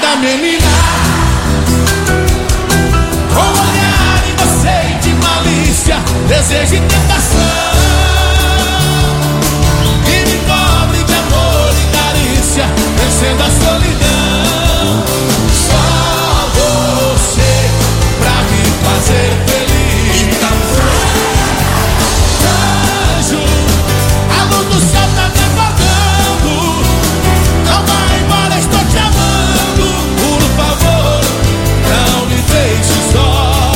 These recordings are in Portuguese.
linda menina, com olhar inocente de malícia, desejo e tentação, que me cobre de amor e carícia, vencendo a solidão. Só você pra me fazer feliz. Então anjo, a luz do céu tá me apagando, não vai embora, estou te amando. Por favor, não me deixe só.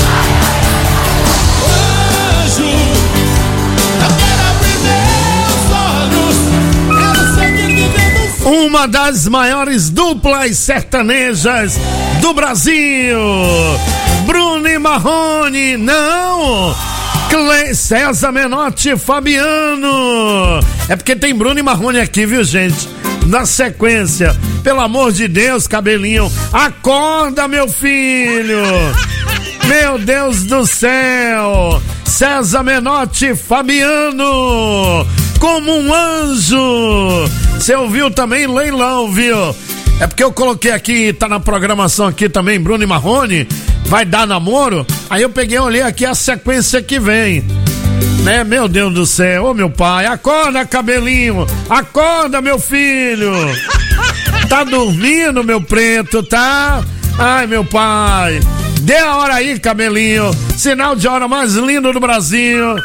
Anjo, eu quero abrir meus olhos, quero seguir vivendo. Uma das maiores duplas sertanejas do Brasil, Bruno e Marrone, não, César Menotti e Fabiano. É porque tem Bruno e Marrone aqui, viu, gente? Na sequência, pelo amor de Deus, cabelinho, acorda, meu filho. Meu Deus do céu, César Menotti e Fabiano, como um anjo. Você ouviu também Leilão, viu? É porque eu coloquei aqui, tá na programação aqui também, Bruno e Marrone, vai dar namoro. Aí eu peguei, olhei aqui a sequência que vem, né? Meu Deus do céu, ô meu pai, acorda, cabelinho, acorda, meu filho. Tá dormindo, meu preto, tá? Ai, meu pai, dê a hora aí, cabelinho, sinal de hora mais lindo do Brasil.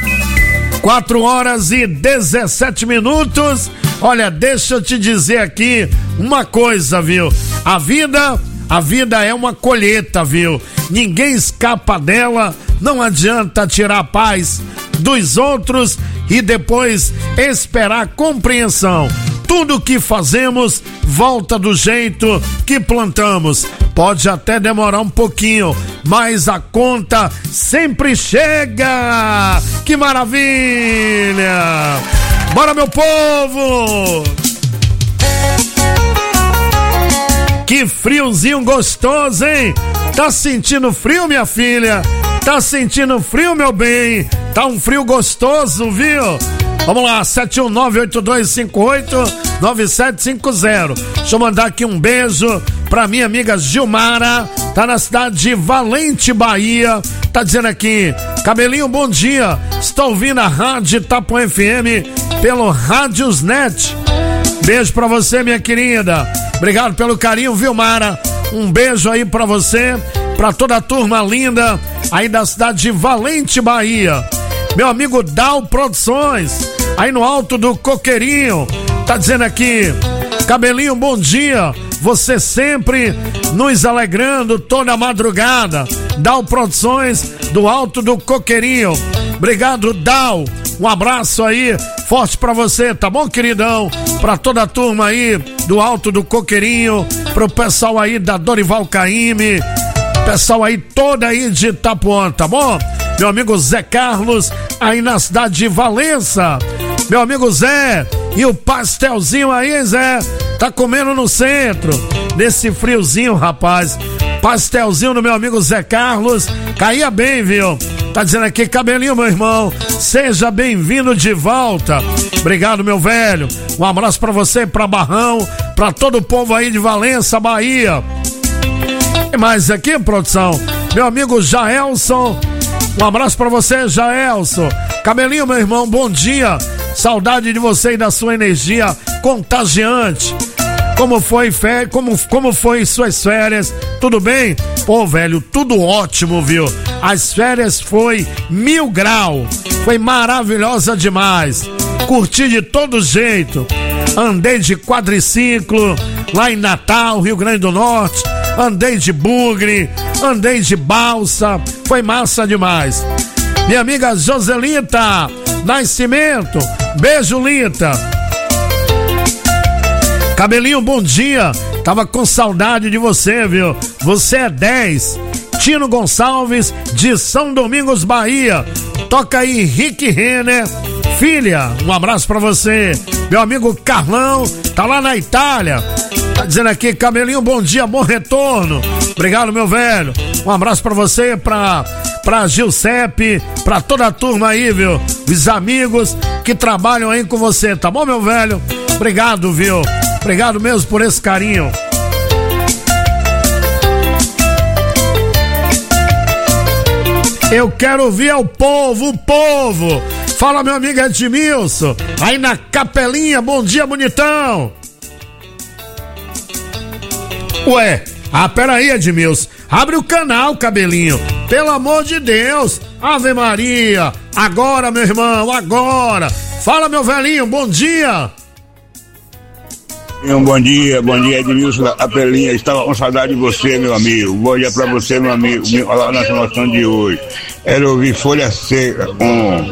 4h17. Olha, deixa eu te dizer aqui uma coisa, viu? A vida é uma colheita, viu? Ninguém escapa dela, não adianta tirar a paz dos outros e depois esperar compreensão. Tudo que fazemos volta do jeito que plantamos. Pode até demorar um pouquinho, mas a conta sempre chega. Que maravilha! Bora, meu povo! Que friozinho gostoso, hein? Tá sentindo frio, minha filha? Tá sentindo frio, meu bem? Tá um frio gostoso, viu? Vamos lá, 71982589750. Deixa eu mandar aqui um beijo pra minha amiga Gilmara, tá na cidade de Valente, Bahia. Tá dizendo aqui, cabelinho, bom dia. Estou ouvindo a Rádio Itapuã FM pelo Rádiosnet. Beijo pra você, minha querida. Obrigado pelo carinho, Vilmara. Um beijo aí pra você, pra toda a turma linda aí da cidade de Valente, Bahia. Meu amigo Dal Produções, aí no Alto do Coqueirinho, tá dizendo aqui, cabelinho, bom dia. Você sempre nos alegrando toda a madrugada. Dal Produções do Alto do Coqueirinho. Obrigado, Dal. Um abraço aí, forte pra você, tá bom, queridão? Pra toda a turma aí do Alto do Coqueirinho, pro pessoal aí da Dorival Caymmi, pessoal aí toda aí de Itapuã, tá bom? Meu amigo Zé Carlos, aí na cidade de Valença. Meu amigo Zé, e o pastelzinho aí, Zé, tá comendo no centro, nesse friozinho, rapaz. Pastelzinho do meu amigo Zé Carlos, caía bem, viu? Tá dizendo aqui, cabelinho, meu irmão, seja bem-vindo de volta. Obrigado, meu velho. Um abraço pra você, pra Barrão, pra todo o povo aí de Valença, Bahia. E mais aqui, produção, meu amigo Jaelson. Um abraço pra você, Jaelson. Cabelinho, meu irmão, bom dia. Saudade de você e da sua energia contagiante. Como foi suas férias? Tudo bem? Pô, velho, tudo ótimo, viu? As férias foi 1000 graus. Foi maravilhosa demais. Curti de todo jeito. Andei de quadriciclo lá em Natal, Rio Grande do Norte. Andei de bugre, andei de balsa. Foi massa demais. Minha amiga Joselita Nascimento, beijo, Lita. Cabelinho, bom dia. Tava com saudade de você, viu? Você é 10. Tino Gonçalves, de São Domingos, Bahia. Toca aí, Rick Renner. Filha, um abraço pra você. Meu amigo Carlão, tá lá na Itália. Tá dizendo aqui, cabelinho, bom dia, bom retorno. Obrigado, meu velho. Um abraço pra você, pra Gilcepe, pra toda a turma aí, viu? Os amigos que trabalham aí com você, tá bom, meu velho? Obrigado, viu? Obrigado mesmo por esse carinho. Eu quero ouvir o povo. Fala, meu amigo Edmilson, aí na Capelinha, bom dia, bonitão. Ué, peraí, Edmilson, abre o canal, cabelinho, pelo amor de Deus. Ave Maria, agora, meu irmão, agora. Fala, meu velhinho, bom dia. Bom dia, Edmilson da Capelinha. Estava com saudade de você, meu amigo. Bom dia pra você, meu amigo. Olha a nossa noção de hoje. Era ouvir Folha Seca com...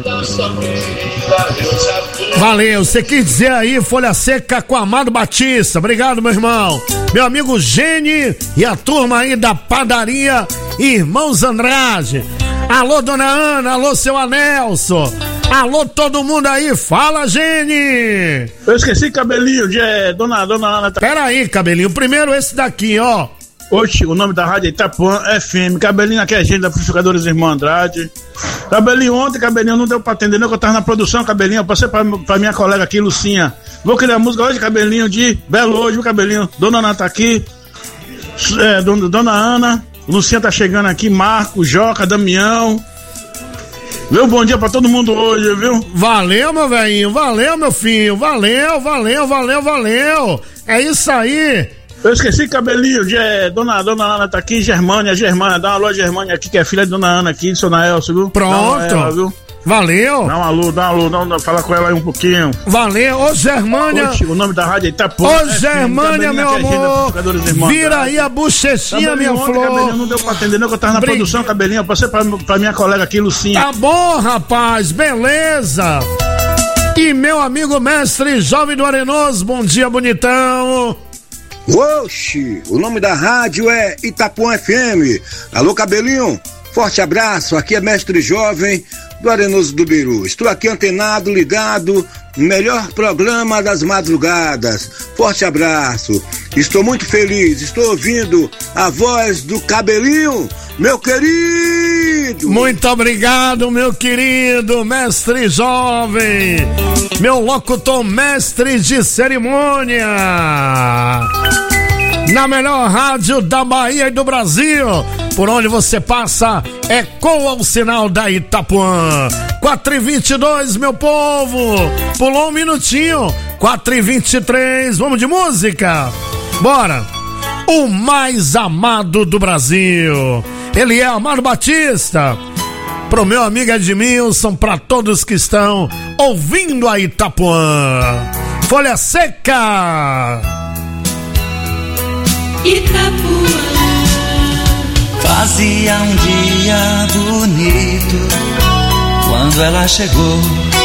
Valeu, você quis dizer aí Folha Seca com Amado Batista. Obrigado, meu irmão. Meu amigo Gene e a turma aí da padaria Irmãos Andrade. Alô, dona Ana, alô, seu Anelson. Alô, todo mundo aí, fala, Gene! Eu esqueci, cabelinho, dona Ana. Pera aí, cabelinho, primeiro esse daqui, ó. Oxe, o nome da rádio é Itapuã FM. Cabelinho, aqui é a gente da Purificadores Irmão Andrade. Cabelinho, ontem, cabelinho, não deu pra atender, não, que eu tava na produção, cabelinho. Eu passei pra minha colega aqui, Lucinha. Vou criar música hoje, cabelinho, de Belo hoje, viu, cabelinho? Dona Ana tá aqui. Dona Ana, Lucinha tá chegando aqui, Marco, Joca, Damião. Viu? Bom dia pra todo mundo hoje, viu? Valeu, meu velhinho, valeu, meu filho, valeu. É isso aí. Eu esqueci, cabelinho, dona Ana tá aqui, Germânia, dá um alô a Germânia aqui, que é filha de dona Ana aqui, de Sona Elcio, viu? Pronto, viu? Valeu. Dá um alô, fala com ela aí um pouquinho. Valeu, ô Germânia. Oxe, o nome da rádio é Itapuã. Ô Germânia, meu amor, vira aí a bochechinha, minha flor. Cabelinho, não deu pra atender, não, que eu tava na produção, cabelinho. Eu passei pra minha colega aqui, Lucinha. Tá bom, rapaz, beleza. E meu amigo mestre Jovem do Arenoso, bom dia, bonitão. Oxi, o nome da rádio é Itapuã FM. Alô, cabelinho, forte abraço, aqui é mestre Jovem do Arenoso do Biru. Estou aqui antenado, ligado, melhor programa das madrugadas. Forte abraço. Estou muito feliz, estou ouvindo a voz do cabelinho, meu querido. Muito obrigado, meu querido mestre Jovem, meu locutor mestre de cerimônia. Na melhor rádio da Bahia e do Brasil, por onde você passa, ecoa o sinal da Itapuã. 4h22, meu povo. Pulou um minutinho. 4h23, vamos de música? Bora. O mais amado do Brasil. Ele é Amado Batista. Pro meu amigo Edmilson, pra todos que estão ouvindo a Itapuã. Folha Seca. Itapuã. Fazia um dia bonito quando ela chegou.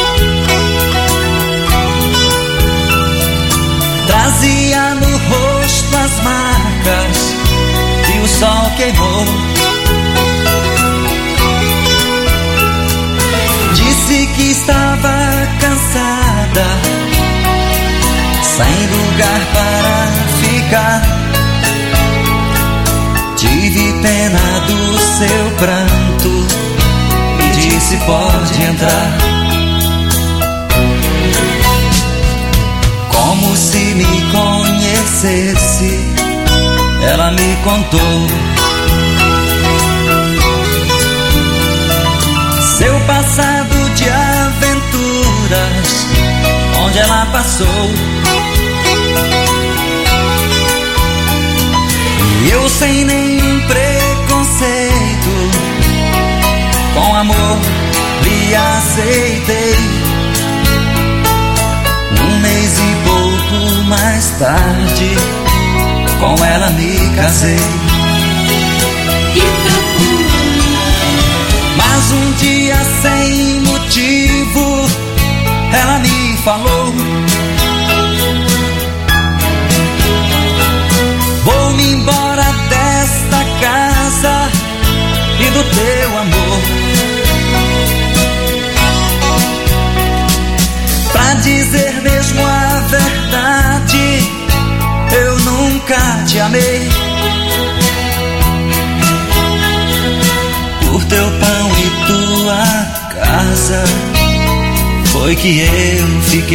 Trazia no rosto as marcas que o sol queimou. Disse que estava cansada, sem lugar para ficar. Tive pena do seu pranto e disse: pode entrar. Como se me conhecesse, ela me contou seu passado de aventuras, onde ela passou. E eu, sem nenhum preconceito, com amor lhe aceitei. Um mês e pouco mais tarde, com ela me casei. Mas um dia, sem motivo, ela me falou: vou-me embora desta casa e do teu amor. Pra dizer mesmo a verdade, eu nunca te amei. Por teu pão e tua casa foi que eu fiquei.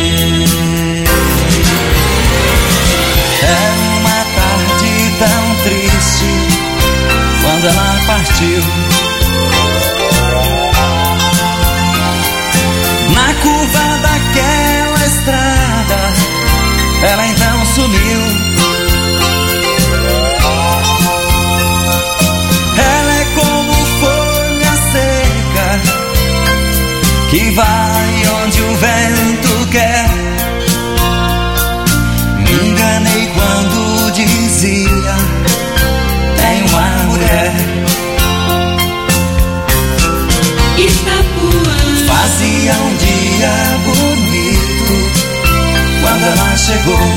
Era uma tarde tão triste quando ela partiu. Ela então sumiu. Ela é como folha seca que vai onde o vento quer. Me enganei quando dizia: tem uma mulher. Fazia um dia bonito quando ela chegou.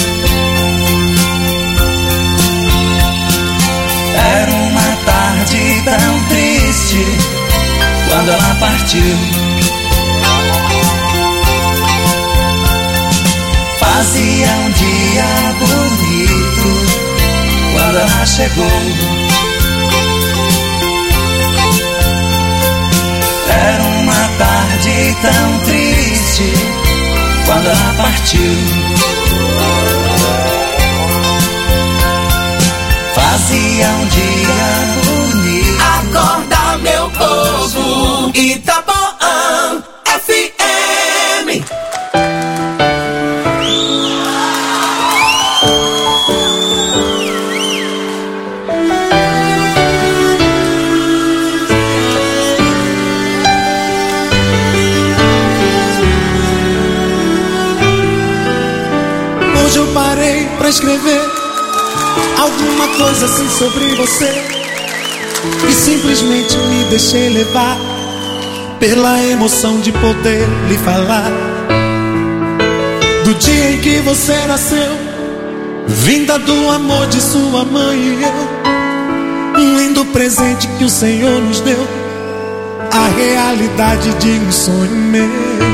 Era uma tarde tão triste quando ela partiu. Fazia um dia bonito quando ela chegou. Era uma tarde tão triste quando ela partiu. Fazia um dia bonito. Acorda, meu povo, Itapuã FM. Hoje eu parei pra escrever alguma coisa assim sobre você e simplesmente me deixei levar pela emoção de poder lhe falar do dia em que você nasceu, vinda do amor de sua mãe e eu, um lindo presente que o Senhor nos deu, a realidade de um sonho meu.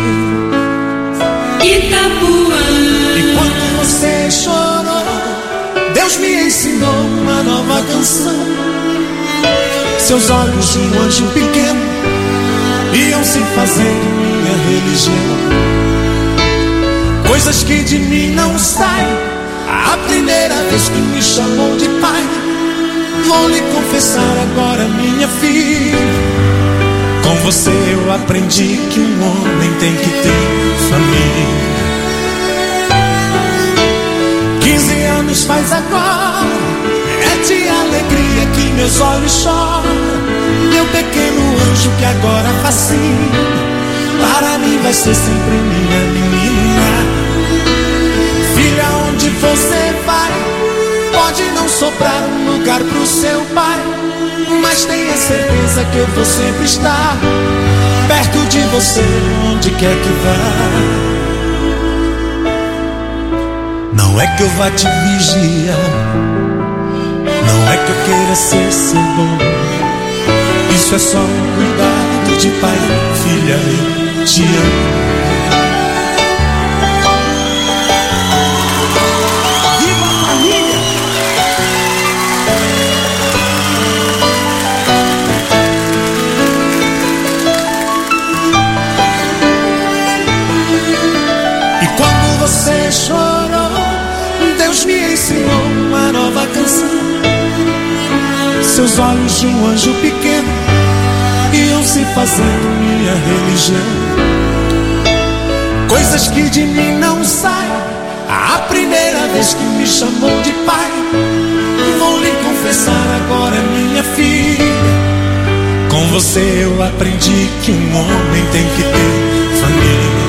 Itapuã. E quando você chorou, Deus me ensinou uma nova canção. Seus olhos de um anjo pequeno iam se fazendo minha religião. Coisas que de mim não saem. A primeira vez que me chamou de pai, vou lhe confessar agora, minha filha, com você eu aprendi que um homem tem que ter família. 15 anos faz agora, é de alegria que meus olhos choram. Meu pequeno anjo que agora fascina, para mim vai ser sempre minha menina. Filha, onde você vai, pode não sobrar um lugar pro seu pai, mas tenha certeza que eu vou sempre estar perto de você, onde quer que vá. Não é que eu vá te vigiar, não é que eu queira ser seu bom. Isso é só um cuidado de pai. Filha, eu te amo. Viva a família! E quando você chorou, Deus me ensinou uma nova canção. Seus olhos de um anjo pequeno iam se fazendo minha religião. Coisas que de mim não saem. A primeira vez que me chamou de pai, vou lhe confessar agora, minha filha, com você eu aprendi que um homem tem que ter família.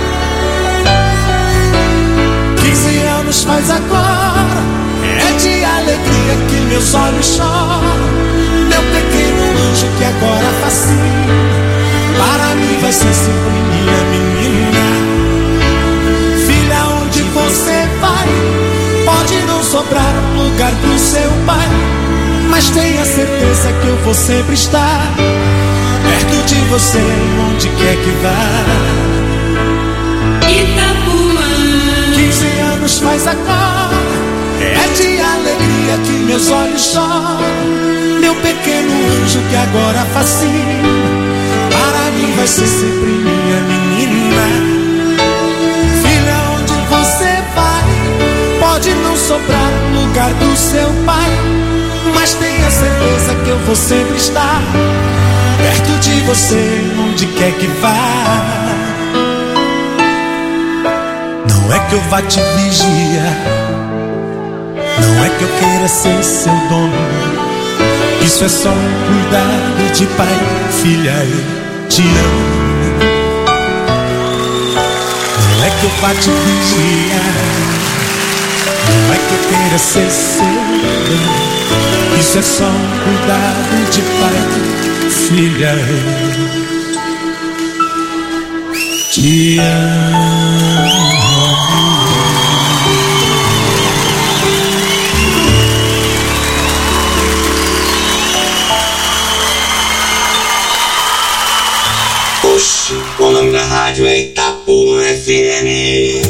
15 anos faz agora, é de alegria que meus olhos choram. Meu pequeno anjo que agora fascina, para mim vai ser sempre minha menina. Filha, onde você vai, pode não sobrar um lugar pro seu pai, mas tenha certeza que eu vou sempre estar perto de você, onde quer que vá. Itapuã. 15 anos faz agora, é de alegria que meus olhos choram. Meu pequeno anjo que agora fascina, para mim vai ser sempre minha menina. Filha, onde você vai, pode não sobrar um lugar do seu pai, mas tenha certeza que eu vou sempre estar perto de você, onde quer que vá. Não é que eu vá te vigiar, não é que eu queira ser seu dono. Isso é só um cuidado de pai, filha, eu te amo. Não é que eu vá te vigiar, não é que eu queira ser seu dono. Isso é só um cuidado de pai, filha, eu te amo. Oxi, o nome da rádio é Itapuã FM.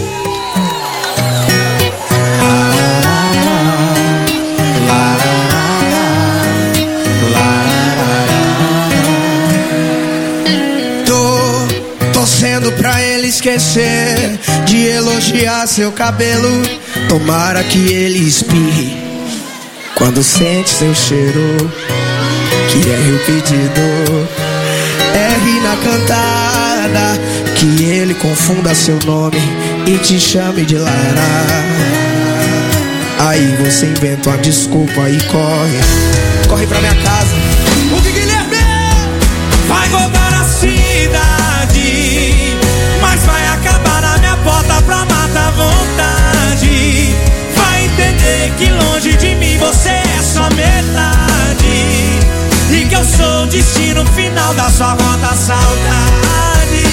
Tô torcendo pra ele esquecer de elogiar seu cabelo. Tomara que ele espirre quando sente seu cheiro, que é o pedido. Erre na cantada, que ele confunda seu nome e te chame de Lara. Aí você inventa uma desculpa e corre pra minha casa. O Guilherme vai rodar a cidade, mas vai acabar na minha porta pra matar a vontade. Vai entender que longe de mim você é só metade, e que eu sou o destino final da sua rota, saudade.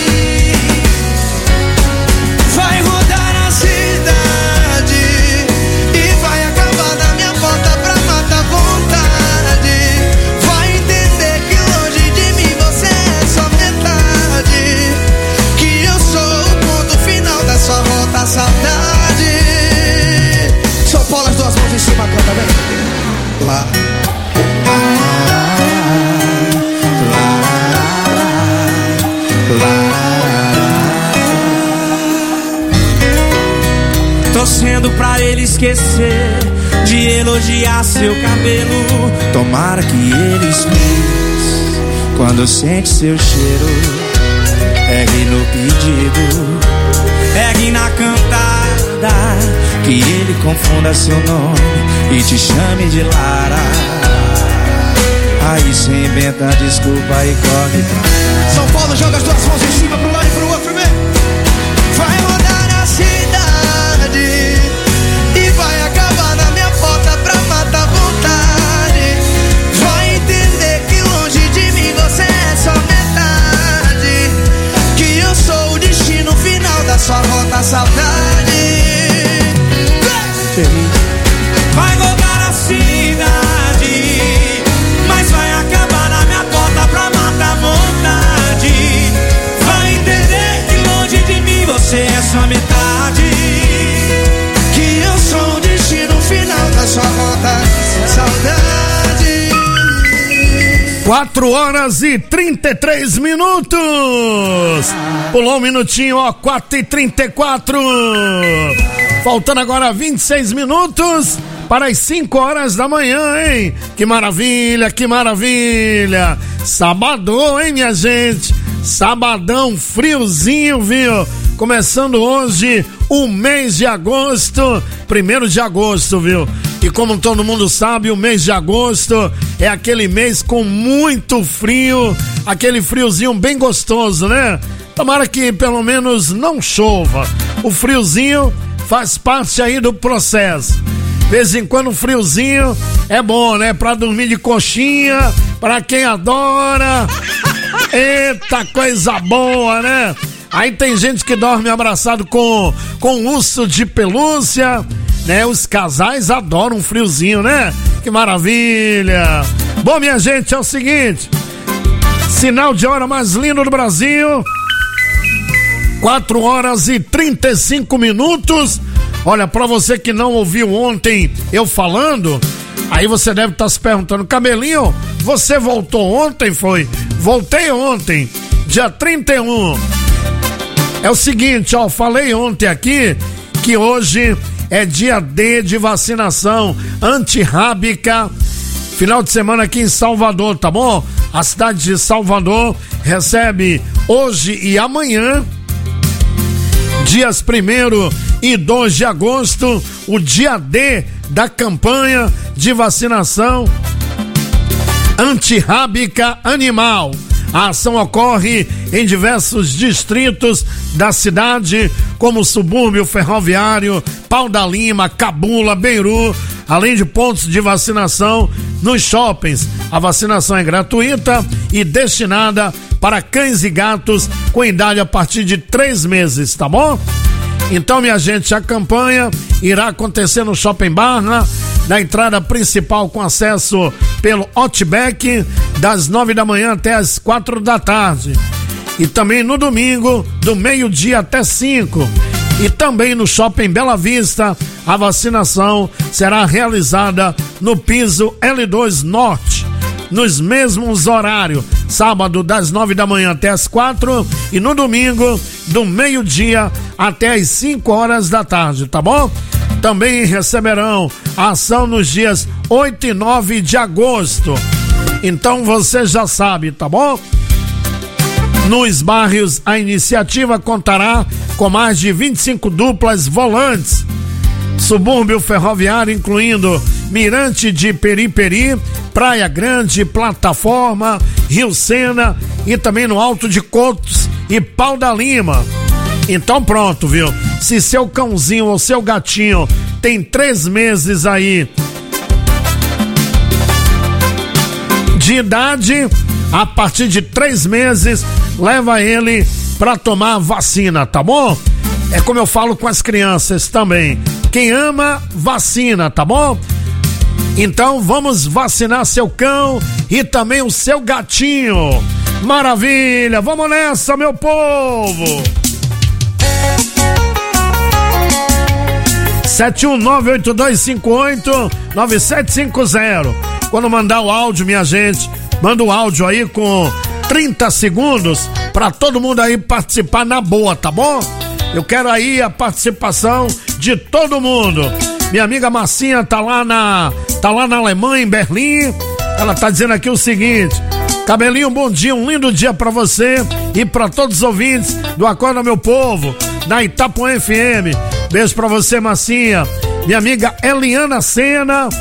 Vai rodar a cidade e vai acabar na minha porta pra matar a vontade. Vai entender que longe de mim você é só metade, que eu sou o ponto final da sua rota, saudade. São Paulo, as duas mãos em cima, canta bem. Lá. Torcendo pra ele esquecer de elogiar seu cabelo. Tomara que ele espirre quando sente seu cheiro. Ergue no pedido, ergue na cantada, que ele confunda seu nome e te chame de Lara. Aí cê inventa desculpa e corre pra cá. São Paulo, joga as duas mãos em cima pro lado e pro outro, vem. Vai rodar a cidade e vai acabar na minha porta pra matar a vontade. Vai entender que longe de mim você é só metade, que eu sou o destino final da sua rota, saudade. Vai rodar a cidade, mas vai acabar na minha porta pra matar a vontade. Vai entender que longe de mim você é só metade, que eu sou o destino final da sua rota, saudade. 4 horas e 33 minutos. Pulou um minutinho, ó, 4h34. Faltando agora 26 minutos para as 5 horas da manhã, hein? Que maravilha, que maravilha. Sabadão, hein, minha gente? Sabadão, friozinho, viu? Começando hoje o mês de agosto, 1º de agosto, viu? E como todo mundo sabe, o mês de agosto é aquele mês com muito frio, aquele friozinho bem gostoso, né? Tomara que pelo menos não chova. O friozinho faz parte aí do processo. De vez em quando o friozinho é bom, né? Pra dormir de coxinha, pra quem adora. Eita, coisa boa, né? Aí tem gente que dorme abraçado com urso de pelúcia, né? Os casais adoram um friozinho, né? Que maravilha! Bom, minha gente, é o seguinte, sinal de hora mais lindo do Brasil, 4 horas e 35 minutos. Olha, pra você que não ouviu ontem eu falando, aí você deve estar se perguntando, Cabelinho, você voltou ontem, foi? Voltei ontem, dia 31. É o seguinte, ó, falei ontem aqui que hoje é dia D de vacinação antirrábica, final de semana aqui em Salvador, tá bom? A cidade de Salvador recebe hoje e amanhã, dias 1º e 2 de agosto, o dia D da campanha de vacinação antirrábica animal. A ação ocorre em diversos distritos da cidade, como Subúrbio Ferroviário, Pau da Lima, Cabula, Beiru, além de pontos de vacinação nos shoppings. A vacinação é gratuita e destinada para cães e gatos com idade a partir de 3 meses, tá bom? Então, minha gente, a campanha irá acontecer no Shopping Barra, na entrada principal com acesso pelo Outback, das 9 da manhã até as 4 da tarde. E também no domingo, do meio-dia até 5. E também no Shopping Bela Vista, a vacinação será realizada no piso L2 Norte, nos mesmos horários, sábado das 9 da manhã até as 4 e no domingo do meio-dia até as 5 horas da tarde, tá bom? Também receberão a ação nos dias 8 e 9 de agosto. Então você já sabe, tá bom? Nos bairros, a iniciativa contará com mais de 25 duplas volantes. Subúrbio Ferroviário, incluindo Mirante de Periperi, Praia Grande, Plataforma, Rio Sena e também no Alto de Cotos e Pau da Lima. Então pronto, viu? Se seu cãozinho ou seu gatinho tem 3 meses aí de idade, a partir de 3 meses, leva ele pra tomar vacina, tá bom? É como eu falo com as crianças também. Quem ama, vacina, tá bom? Então vamos vacinar seu cão e também o seu gatinho. Maravilha, vamos nessa, meu povo! 71982589750. Quando mandar o áudio, minha gente, manda o áudio aí com 30 segundos pra todo mundo aí participar na boa, tá bom? Eu quero aí a participação de todo mundo. Minha amiga Marcinha tá lá na Alemanha, em Berlim. Ela tá dizendo aqui o seguinte: Cabelinho, bom dia, um lindo dia pra você e pra todos os ouvintes do Acorda Meu Povo, da Itapuã FM. Beijo pra você, Marcinha. Minha amiga Eliana Sena.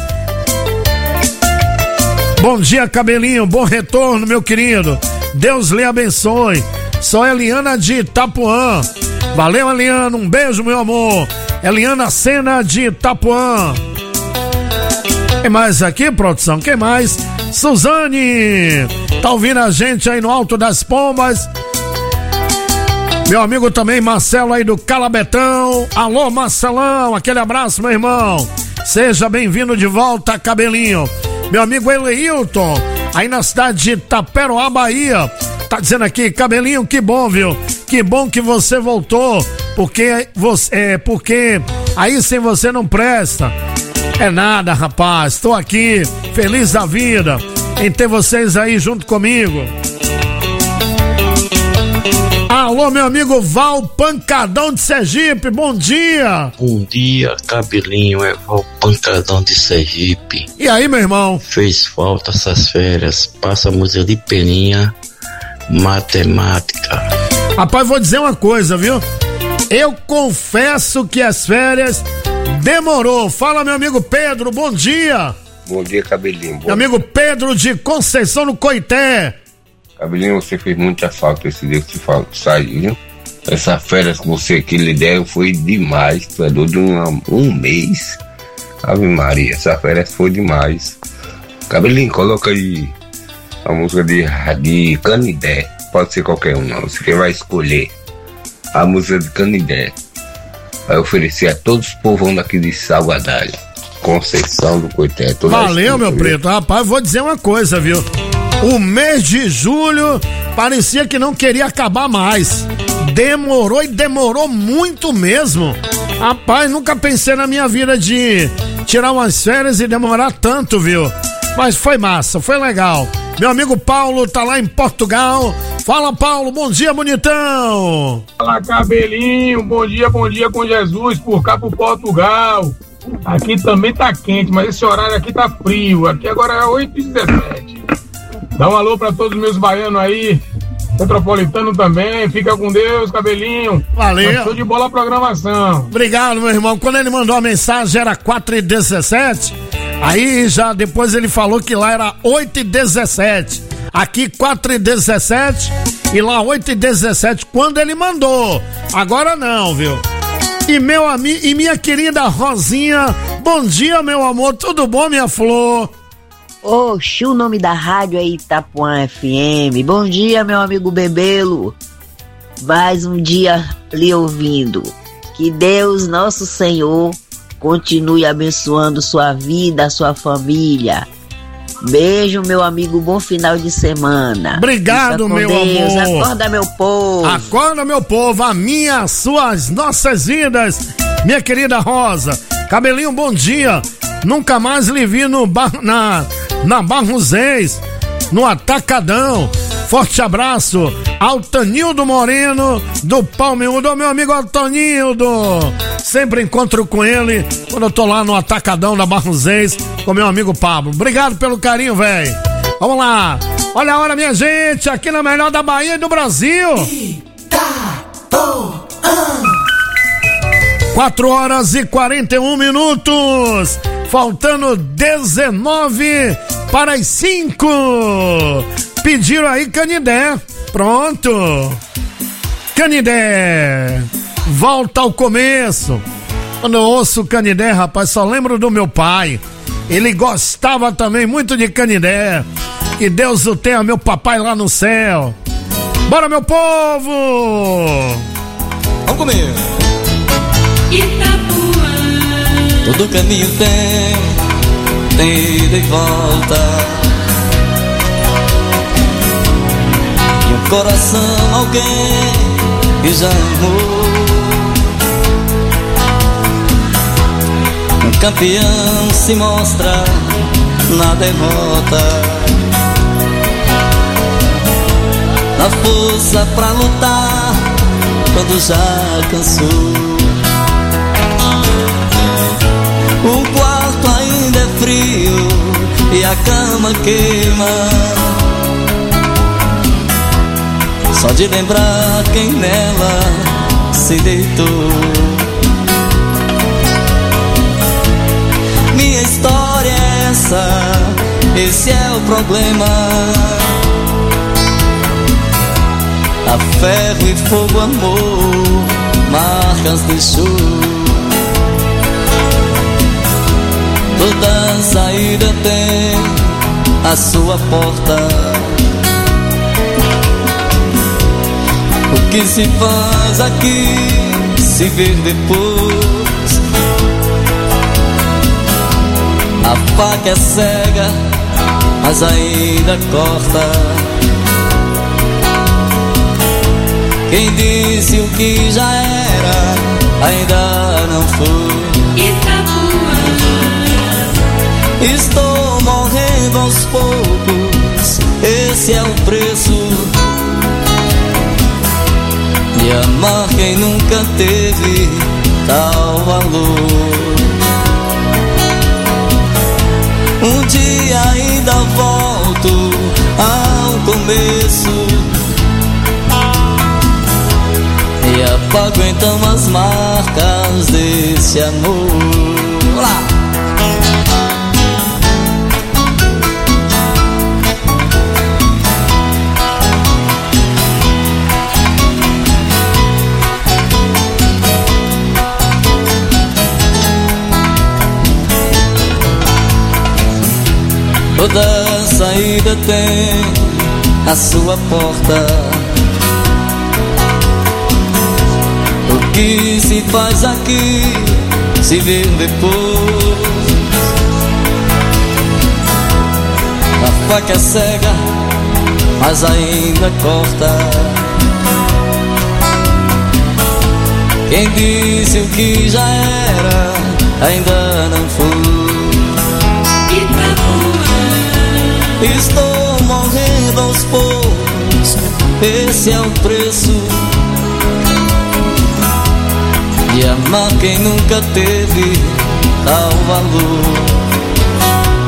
Bom dia, Cabelinho, bom retorno, meu querido. Deus lhe abençoe. Sou Eliana de Itapuã. Valeu, Eliana, um beijo, meu amor. Eliana Sena de Itapuã. Quem mais aqui, produção? Quem mais? Suzane, tá ouvindo a gente aí no Alto das Pombas. Meu amigo também, Marcelo aí do Calabetão. Alô, Marcelão, aquele abraço, meu irmão. Seja bem-vindo de volta, Cabelinho. Meu amigo Eleilton, aí na cidade de Itaperoá, Bahia. Tá dizendo aqui, Cabelinho, que bom, viu? Que bom que você voltou, porque aí sem você não presta. É nada, rapaz, tô aqui, feliz da vida em ter vocês aí junto comigo. Alô, meu amigo Val Pancadão de Sergipe, bom dia. Bom dia, Cabelinho, é Val Pancadão de Sergipe. E aí, meu irmão? Fez falta essas férias, passa a música de Peninha, matemática. Rapaz, vou dizer uma coisa, viu? Eu confesso que as férias demorou. Fala, meu amigo Pedro, bom dia. Bom dia, Cabelinho. Meu amigo Pedro de Conceição no Coité. Cabelinho, você fez muita falta esse dia que você saiu, viu? Essa férias que você que lhe deram foi demais. Tu é doido de um mês. Ave Maria, essa férias foi demais. Cabelinho, coloca aí a música de Canidé. Pode ser qualquer um, não. Você vai escolher a música de Canidé. Vai oferecer a todos os povão daqui de Salvador, Conceição do Coité. Valeu, meu preto. Rapaz, vou dizer uma coisa, viu? O mês de julho parecia que não queria acabar mais. Demorou e demorou muito mesmo. Rapaz, nunca pensei na minha vida de tirar umas férias e demorar tanto, viu? Mas foi massa, foi legal. Meu amigo Paulo tá lá em Portugal. Fala, Paulo, bom dia, bonitão. Fala, Cabelinho, bom dia com Jesus, por cá pro Portugal. Aqui também tá quente, mas esse horário aqui tá frio. Aqui agora é 8h17. Dá um alô pra todos os meus baianos aí, Metropolitano também. Fica com Deus, Cabelinho. Valeu. Show de bola a programação. Obrigado, meu irmão. Quando ele mandou a mensagem era 4h17. Aí já depois ele falou que lá era 8h17. Aqui 4h17 e lá 8h17 quando ele mandou. Agora não, viu? E meu amigo e minha querida Rosinha, bom dia, meu amor. Tudo bom, minha flor? Oxi, o nome da rádio é Itapuã FM. Bom dia, meu amigo Bebelo. Mais um dia lhe ouvindo. Que Deus, nosso Senhor, continue abençoando sua vida, sua família. Beijo, meu amigo, bom final de semana. Obrigado, meu Deus. amor. Acorda, meu povo. Acorda, meu povo, a minha, as suas, nossas vidas. Minha querida Rosa, Cabelinho, bom dia. Nunca mais lhe vi na Barros Reis, no Atacadão. Forte abraço, Altanildo Moreno, do Palmeiras, meu amigo Altanildo. Sempre encontro com ele quando eu tô lá no Atacadão da Barros Reis com meu amigo Pablo. Obrigado pelo carinho, velho. Vamos lá. Olha a hora, minha gente, aqui na melhor da Bahia e do Brasil. 4h41. Faltando 19 para as 5. Pediram aí Canidé. Pronto. Canidé. Volta ao começo. Quando eu ouço Canidé, rapaz, só lembro do meu pai. Ele gostava também muito de Canidé. Que Deus o tenha, meu papai lá no céu. Bora, meu povo! Vamos comer. Itapuã. Todo caminho tem ida e volta. E um coração, alguém que já amou. Um campeão se mostra na derrota. Na força pra lutar quando já cansou. O quarto ainda é frio e a cama queima. Só de lembrar quem nela se deitou. Minha história é essa, esse é o problema. A ferro e fogo, amor, marcas deixou. Toda saída tem a sua porta. O que se faz aqui, se vê depois. A faca é cega, mas ainda corta. Quem disse o que já era, ainda não foi. Itapuã. Estou morrendo aos poucos, esse é o preço de amar quem nunca teve tal valor. Um dia ainda volto ao começo e apago então as marcas desse amor. Olá! Toda saída tem a sua porta. O que se faz aqui, se vê depois. A faca é cega, mas ainda corta. Quem disse o que já era, ainda não foi. Estou morrendo aos poucos, esse é o preço de amar quem nunca teve tal valor.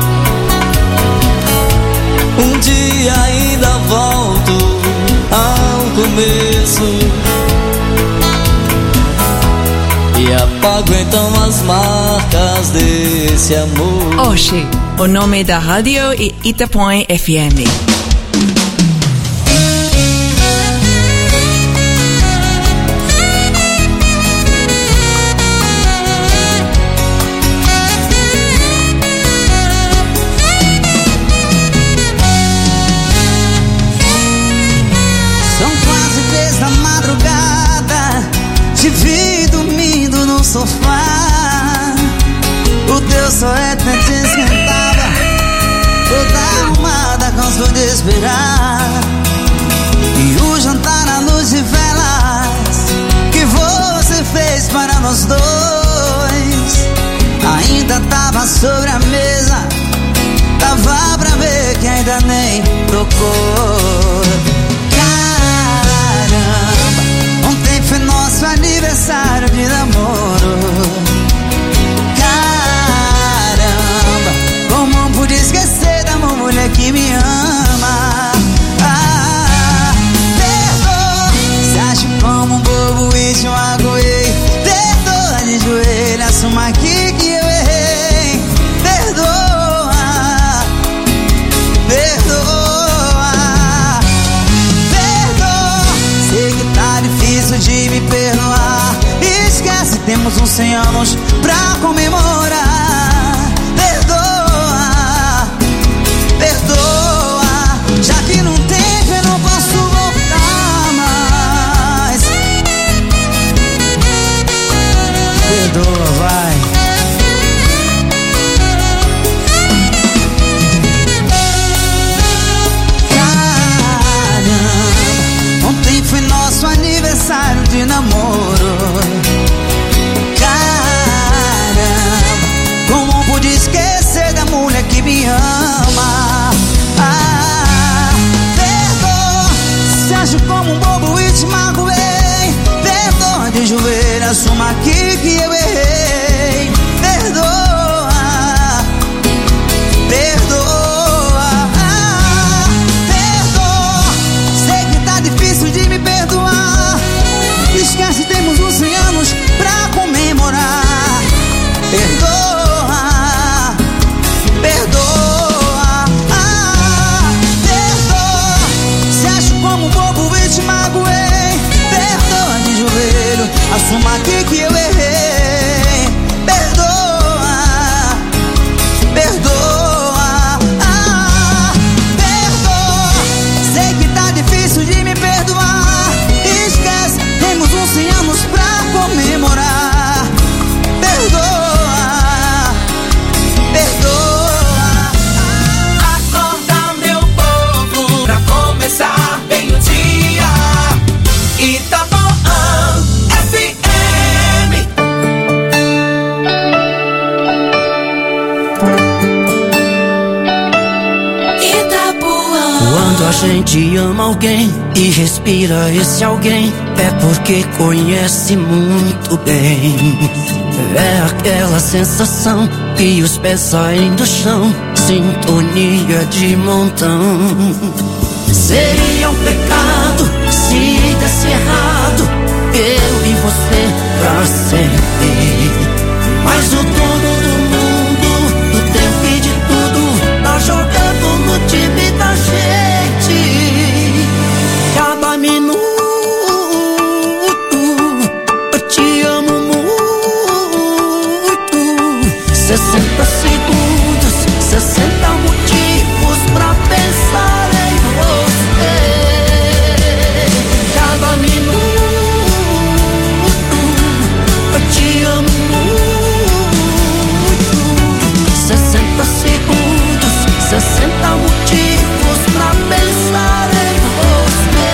Um dia ainda volto tropeço e apago então as marcas desse amor. Oxi, o nome da rádio é Itapuã FM. Sofá, o teu suéter te esquentava, toda arrumada, cansou de esperar. E o jantar à luz de velas que você fez para nós dois ainda tava sobre a mesa, dava pra ver que ainda nem tocou. Caramba, ontem foi nosso aniversário de namoro. Caramba, como pude esquecer da mulher que me ama. Perdoa, se acha como um bobo e te magoei. Perdoa de joelho, assuma aqui que eu errei. Perdoa, perdoa, perdoa. Sei que tá difícil de me perdoar. Esquece, temos uns 100 anos pra comemorar. Perdoa, perdoa, já que não tem, eu não posso voltar mais. Perdoa, vai. Caramba, ontem foi nosso aniversário de namoro. Como pude esquecer da mulher que me ama? Perdoa, se acho como um bobo e te magoei. Perdoa de joelho, assuma aqui que eu errei. Perdoa, perdoa, perdoa. Sei que tá difícil de me perdoar. Esquece, temos uns 100 anos pra comemorar. Perdoa, perdoa, perdoa. Se acho como um bobo e te magoei. Perdoa de joelho, assuma aqui que eu errei. Perdoa, perdoa, perdoa. Sei que tá difícil de me perdoar. Esquece, temos uns 100 anos pra comemorar. Perdoa, perdoa. Acorda, meu povo, pra começar bem o dia. Itapuã FM. Itapuã. Quando a gente ama alguém e respira esse alguém, é porque conhece muito bem. É aquela sensação que os pés saem do chão, sintonia de montão. Seria um pecado se desse errado, eu e você pra sempre. Mas o dono do mundo, do tempo e de tudo, tá jogando no time da gente. Cada minuto eu te amo muito. 60 segundos, 60 motivos pra pensar em você. Cada minuto eu te amo muito. 60 segundos, 60 motivos pra pensar em você.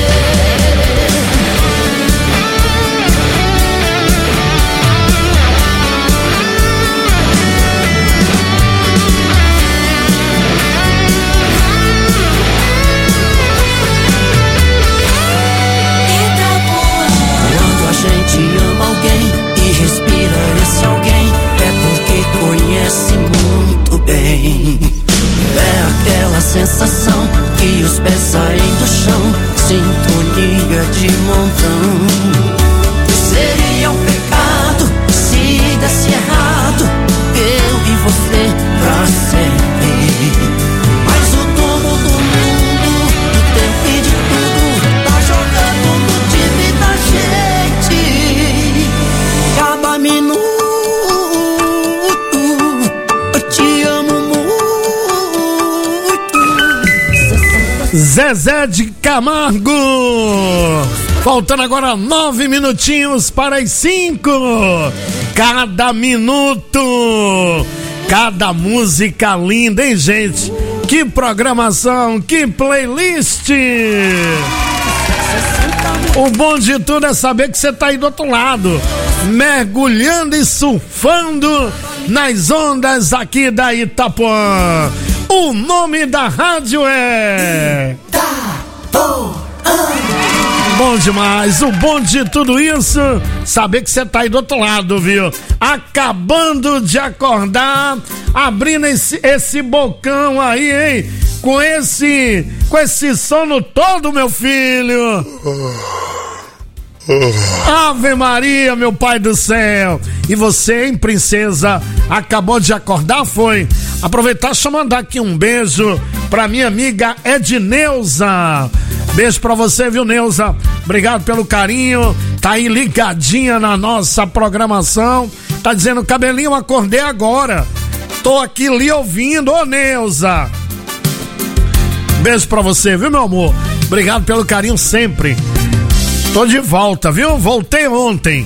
Quando a gente ama alguém e respira esse alguém, é porque conhece muito bem. É aquela sensação que os pés saem do chão, sintonia de montão. Seria um pecado se desse errado, eu e você pra sempre. Mas o dono do mundo, do tempo e de tudo, tá jogando no time da gente. Cada minuto eu te amo muito. Zezé de Camargo. Faltando agora 9 minutinhos para as 5. Cada minuto, cada música linda, hein, gente? Que programação, que playlist! O bom de tudo é saber que você tá aí do outro lado, mergulhando e surfando nas ondas aqui da Itapuã. O nome da rádio é... Bom demais, o bom de tudo isso, saber que você tá aí do outro lado, viu? Acabando de acordar, abrindo esse bocão aí, hein? Com esse sono todo, meu filho. Ave Maria, meu pai do céu. E você, hein, princesa? Acabou de acordar, foi? Aproveitar, deixa eu mandar aqui um beijo pra minha amiga Edneuza. Beijo pra você, viu, Neuza? Obrigado pelo carinho. Tá aí ligadinha na nossa programação. Tá dizendo, cabelinho, acordei agora. Tô aqui lhe ouvindo, ô Neuza. Beijo pra você, viu, meu amor? Obrigado pelo carinho sempre. Tô de volta, viu? Voltei ontem.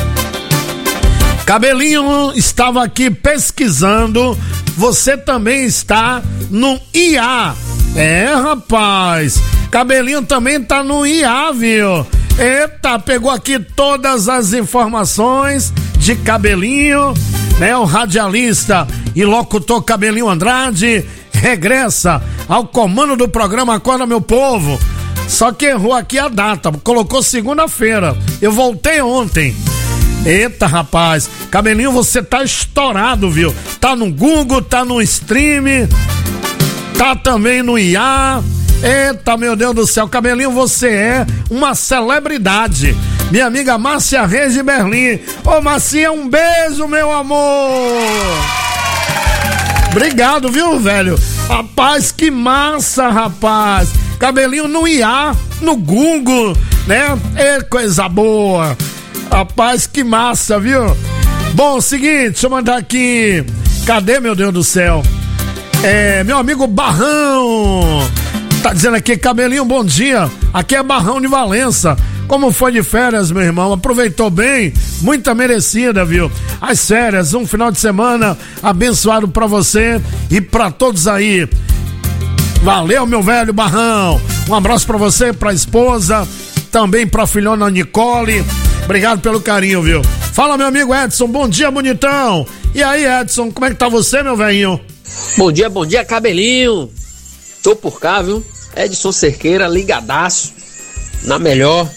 Cabelinho estava aqui pesquisando. Você também está no IA. É, rapaz. Cabelinho também tá no IA, viu? Eita, pegou aqui todas as informações de Cabelinho, né? O radialista e locutor Cabelinho Andrade regressa ao comando do programa Acorda Meu Povo. Só que errou aqui a data, colocou segunda-feira. Eu voltei ontem. Eita, rapaz, Cabelinho, você tá estourado, viu? Tá no Google, tá no Stream, tá também no IA. Eita, meu Deus do céu, Cabelinho, você é uma celebridade. Minha amiga Márcia Reis de Berlim. Ô, Marcinha, um beijo, meu amor. Obrigado, viu, velho? Rapaz, que massa, rapaz. Cabelinho no IA, no Google, né? É coisa boa. Rapaz, que massa, viu? Bom, seguinte, deixa eu mandar aqui. Cadê, meu Deus do céu? Meu amigo Barrão. Tá dizendo aqui, Cabelinho, bom dia. Aqui é Barrão de Valença. Como foi de férias, meu irmão? Aproveitou bem? Muita merecida, viu? As férias, um final de semana abençoado pra você e pra todos aí. Valeu, meu velho Barrão. Um abraço pra você, pra esposa, também pra filhona Nicole. Obrigado pelo carinho, viu? Fala, meu amigo Edson, bom dia, bonitão. E aí, Edson, como é que tá você, meu velhinho? Bom dia, Cabelinho. Tô por cá, viu? Edson Cerqueira, ligadaço, na melhor,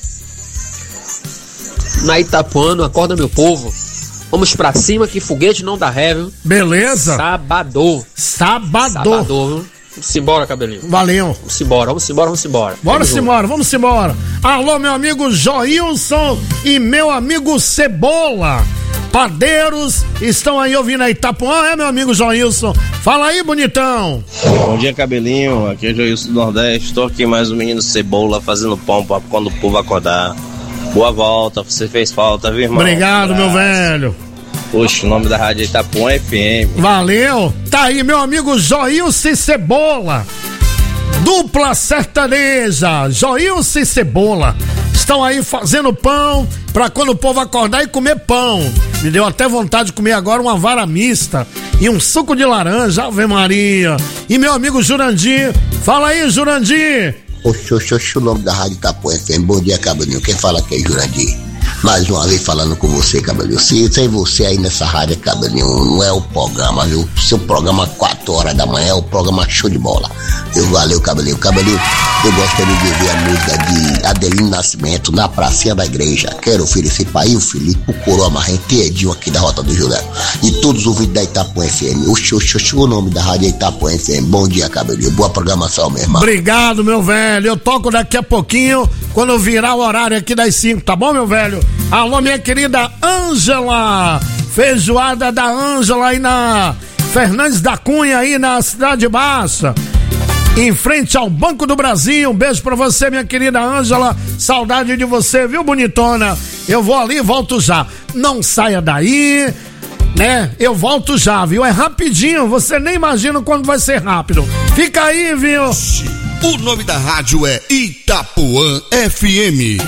na Itapuã, no Acorda Meu Povo. Vamos pra cima que foguete não dá ré, viu? Beleza. Sabadão, viu? Vamos embora, Cabelinho. Valeu. Vamos embora. Vamos embora. Alô, meu amigo Joilson e meu amigo Cebola. Padeiros estão aí ouvindo a Itapuã, meu amigo Joilson? Fala aí, bonitão. Bom dia, Cabelinho. Aqui é o Joilson do Nordeste. Estou aqui mais o menino Cebola fazendo pão pra quando o povo acordar. Boa volta, você fez falta, viu, irmão? Obrigado, meu velho. Poxa, o nome da rádio é Itapuã FM. Valeu. Tá aí, meu amigo Joilson Cebola. Dupla sertaneja, Joilson e Cebola. Estão aí fazendo pão pra quando o povo acordar e comer pão. Me deu até vontade de comer agora uma vara mista e um suco de laranja, Ave Maria. E meu amigo Jurandir, fala aí, Jurandir. Oxe, o nome da rádio Itapuã FM. Bom dia, Cabelinho. Quem fala aqui é Jurandir. mais uma vez falando com você, Cabelinho. Sem você aí nessa rádio, Cabelinho, não é o programa, viu? Seu programa 4 horas da manhã é o programa show de bola. Valeu, Cabelinho. Cabelinho, eu gostaria de ver a música de Adelino Nascimento na pracinha da igreja. Quero oferecer para aí o Felipe, o Coroa Marrente e Edinho aqui da Rota do Judé. E todos os ouvintes da Itapuã FM. O nome da rádio é Itapuã FM. Bom dia, Cabelinho. Boa programação, meu irmão. Obrigado, meu velho. Eu toco daqui a pouquinho, quando virar o horário aqui das 5, tá bom, meu velho? Alô, minha querida Ângela. Feijoada da Ângela aí na Fernandes da Cunha, aí na Cidade Baixa, em frente ao Banco do Brasil. Um beijo pra você, minha querida Ângela. Saudade de você, viu, bonitona? Eu vou ali e volto já. Não saia daí, né? Eu volto já, viu? É rapidinho, você nem imagina quando vai ser rápido. Fica aí, viu? O nome da rádio é Itapuã FM.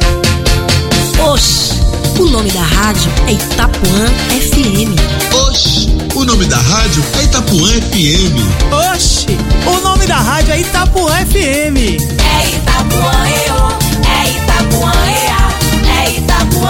Oxi, o nome da rádio é Itapuã FM. Oxi, o nome da rádio é Itapuã FM. Oxi, o nome da rádio é Itapuã FM. É Itapuã, é Itapuã, é Itapuã.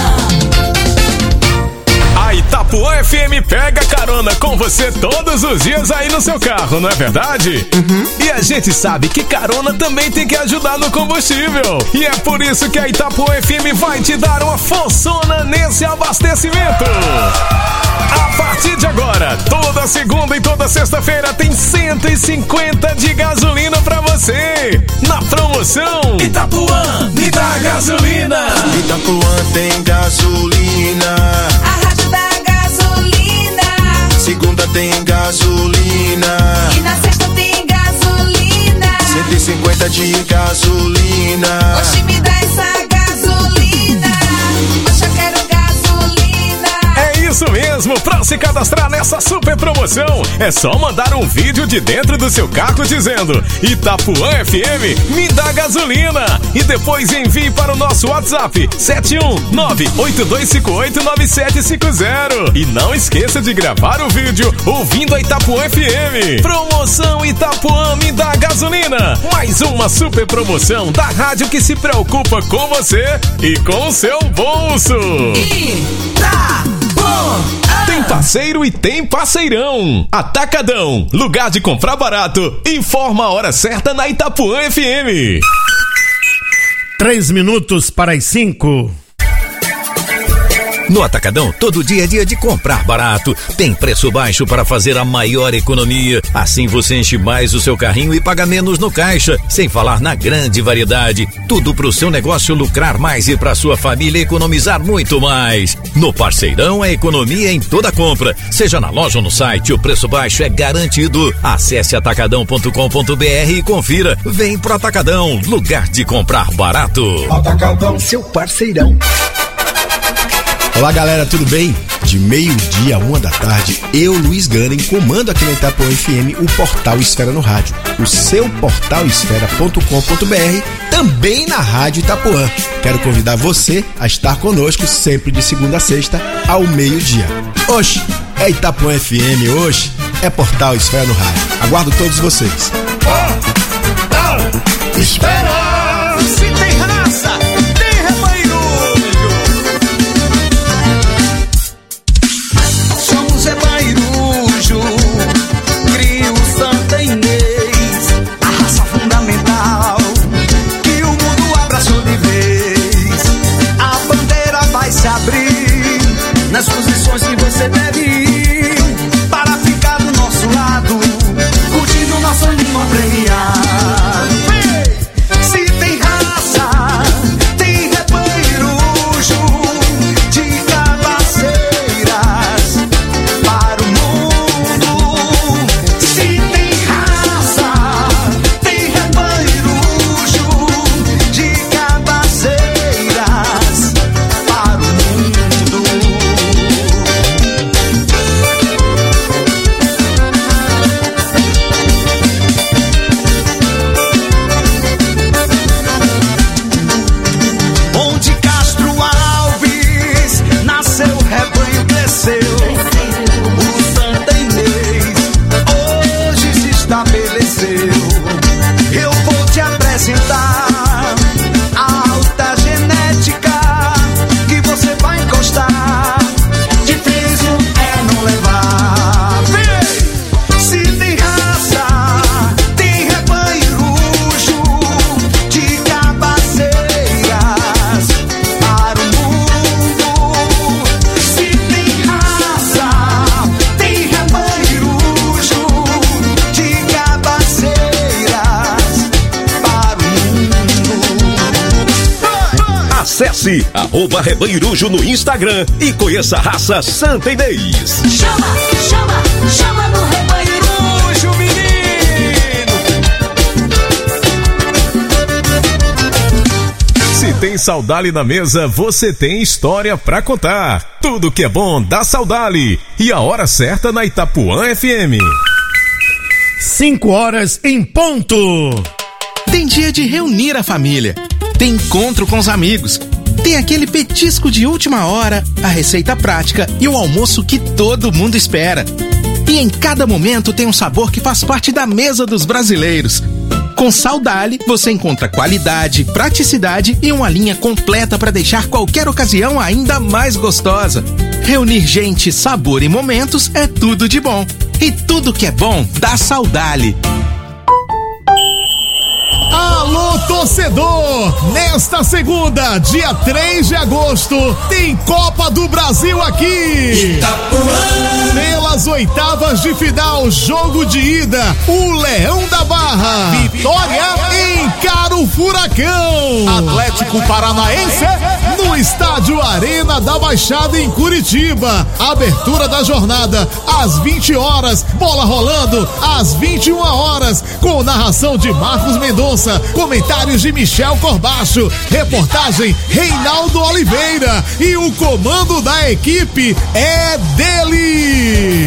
A Itapuã FM pega carona com você todos os dias aí no seu carro, não é verdade? E a gente sabe que carona também tem que ajudar no combustível. E é por isso que a Itapuã FM vai te dar uma forçona nesse abastecimento. A partir de agora, toda segunda e toda sexta-feira tem 150 de gasolina pra você. Na promoção Itapuã, me dá gasolina. Itapuã tem gasolina. A rádio da gasolina. Segunda tem gasolina. E na sexta tem gasolina. 150 de gasolina. Oxi, me dá essa gasolina. Oxi, eu quero gasolina. É isso mesmo, pra se cadastrar nessa super promoção, é só mandar um vídeo de dentro do seu carro dizendo Itapuã FM, me dá gasolina. E depois envie para o nosso WhatsApp 71982589750. E não esqueça de gravar o vídeo ouvindo a Itapuã FM. Promoção Itapuã, me dá gasolina. Mais uma super promoção da rádio que se preocupa com você e com o seu bolso. Tem parceiro e tem parceirão. Atacadão, lugar de comprar barato. Informa a hora certa na Itapuã FM. 3 minutos para as 5. No Atacadão, todo dia é dia de comprar barato. Tem preço baixo para fazer a maior economia. Assim você enche mais o seu carrinho e paga menos no caixa. Sem falar na grande variedade. Tudo pro seu negócio lucrar mais e pra sua família economizar muito mais. No Parceirão é economia em toda compra. Seja na loja ou no site, o preço baixo é garantido. Acesse atacadão.com.br e confira. Vem pro Atacadão, lugar de comprar barato. Atacadão, seu parceirão. Olá, galera, tudo bem? De meio-dia a 1 da tarde, eu, Luiz Ganem, comando aqui na Itapuã FM o Portal Esfera no Rádio. O seu portalesfera.com.br, também na Rádio Itapuã. Quero convidar você a estar conosco sempre de segunda a sexta ao meio-dia. Oxe, é Itapuã FM, oxe, é Portal Esfera no Rádio. Aguardo todos vocês. Espera! Se tem raça, tem rebanho. Somos Ebairujo, crio Santa Inês, a raça fundamental que o mundo abraçou de vez. A bandeira vai se abrir nas posições que você deve ir para ficar do nosso lado, curtindo nosso animal premiado. Se tem raça, tem Ebairujo de cabaceiras para o mundo. Se tem raça, tem Ebairujo de cabaceiras para o mundo. Onde Castro Alves nasceu, rebanho cresceu. O Santa Inês hoje se estabeleceu. Eu vou te apresentar a alta genética Acesse @Rebanho Irujo no Instagram e conheça a raça Santa Inês. Chama no Rebanho Irujo, menino. Se tem Saudale na mesa, você tem história pra contar. Tudo que é bom dá Saudale. E a hora certa na Itapuã FM. 5 horas em ponto. Tem dia de reunir a família. Tem encontro com os amigos. Tem aquele petisco de última hora, a receita prática e o almoço que todo mundo espera. E em cada momento tem um sabor que faz parte da mesa dos brasileiros. Com Saudale, você encontra qualidade, praticidade e uma linha completa para deixar qualquer ocasião ainda mais gostosa. Reunir gente, sabor e momentos é tudo de bom. E tudo que é bom dá Saudale. Alô, torcedor! Nesta segunda, dia 3 de agosto, tem Copa do Brasil aqui! Itapuã. Pelas oitavas de final, jogo de ida, o Leão da Barra, Vitória encara o Furacão. Atlético Paranaense no estádio Arena da Baixada em Curitiba. Abertura da jornada às 20 horas, bola rolando às 21 horas, com narração de Marcos Mendonça, comentários de Michel Corbacho, reportagem Reinaldo Oliveira e o comando da equipe é dele,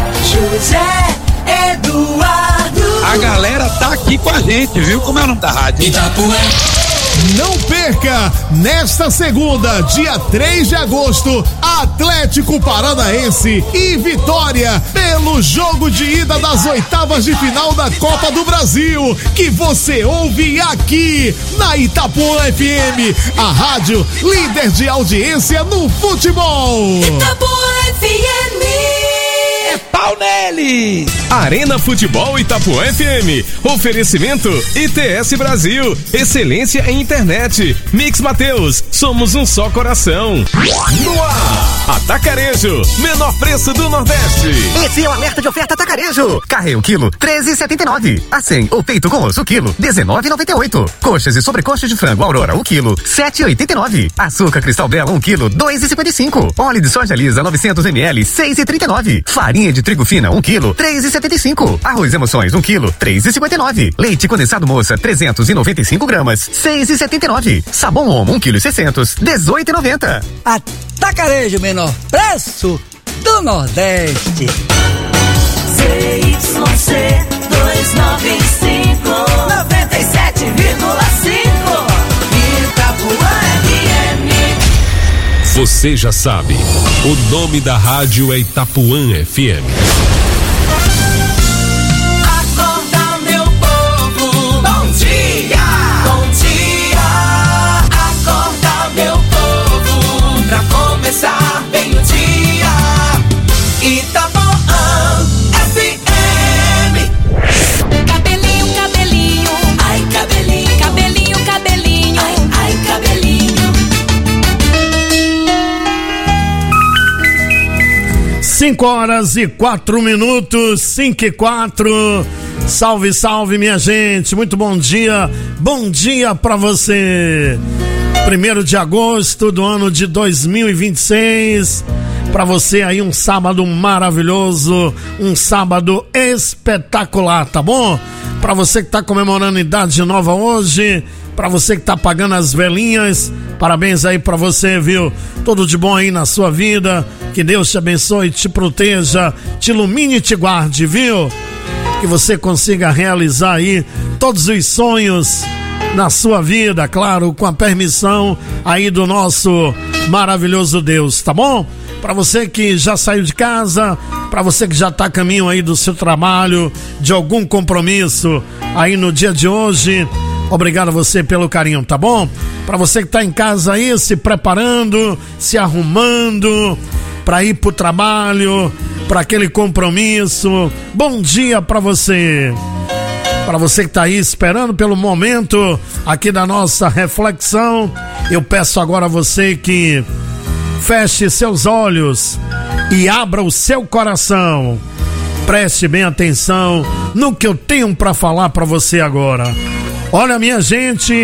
José Eduardo. A galera tá aqui com a gente, viu? Como é o nome da rádio? Itapuã. Não perca, nesta segunda, dia 3 de agosto, Atlético Paranaense e Vitória, pelo jogo de ida das oitavas de final da Copa do Brasil, que você ouve aqui na Itapuã FM, a rádio líder de audiência no futebol. Itapuã FM. É pau nele! Arena Futebol Itapuã FM. Oferecimento ITS Brasil. Excelência em internet. Mix Mateus. Somos um só coração. No ar. Atacarejo. Menor preço do Nordeste. Esse é o alerta de oferta Atacarejo. Carré o quilo, 13,79. Acém ou peito com osso, quilo, 19,98. Coxas e sobrecoxas de frango Aurora, o quilo, 7,89. Açúcar Cristal Belo, 1 quilo, 2,55. Óleo de soja lisa, 900 ml, 6,39. Farinha de trigo fina, 1 quilo, 3,75. Arroz Emoções, 1 quilo, 3,59. Leite condensado moça, 395 gramas, 6,79. Sabão Omo, 1 quilo e 600, 18,90. Atacarejo, menor preço do Nordeste. ZYC 295 97,5 Itapuã FM. Você já sabe, o nome da rádio é Itapuã FM. Acorda, meu povo, bom dia, bom dia. Acorda, meu povo, pra começar bem o dia. Itapuã FM. Cabelinho, cabelinho, ai cabelinho, cabelinho, cabelinho, ai, ai cabelinho. 5 horas e 4 minutos, 5 e 4. Salve, salve, minha gente. Muito bom dia pra você. 1º de agosto do ano de 2026. Pra você aí um sábado maravilhoso, um sábado espetacular, tá bom? Pra você que tá comemorando idade nova hoje, pra você que tá apagando as velinhas, parabéns aí pra você, viu? Tudo de bom aí na sua vida, que Deus te abençoe, te proteja, te ilumine e te guarde, viu? Que você consiga realizar aí todos os sonhos na sua vida, claro, com a permissão aí do nosso maravilhoso Deus, tá bom? Pra você que já saiu de casa, pra você que já tá a caminho aí do seu trabalho, de algum compromisso aí no dia de hoje, obrigado a você pelo carinho, tá bom? Pra você que tá em casa aí, se preparando, se arrumando pra ir pro trabalho, pra aquele compromisso, bom dia pra você. Pra você que tá aí esperando pelo momento aqui da nossa reflexão, eu peço agora a você que feche seus olhos e abra o seu coração. Preste bem atenção no que eu tenho pra falar pra você agora. Olha, minha gente,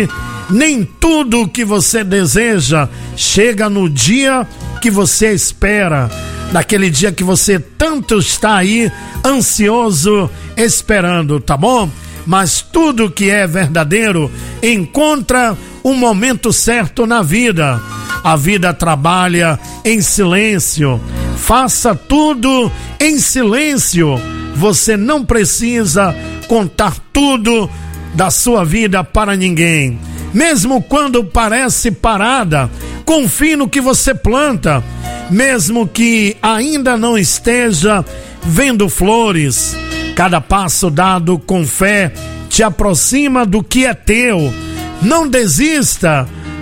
Nem tudo o que você deseja chega no dia que você espera, naquele dia que você tanto está aí ansioso esperando, tá bom? Mas tudo que é verdadeiro encontra um momento certo na vida. A vida trabalha em silêncio. Faça tudo em silêncio. Você não precisa contar tudo da sua vida para ninguém. Mesmo quando parece parada, confie no que você planta. Mesmo que ainda não esteja vendo flores, cada passo dado com fé te aproxima do que é teu. Não desista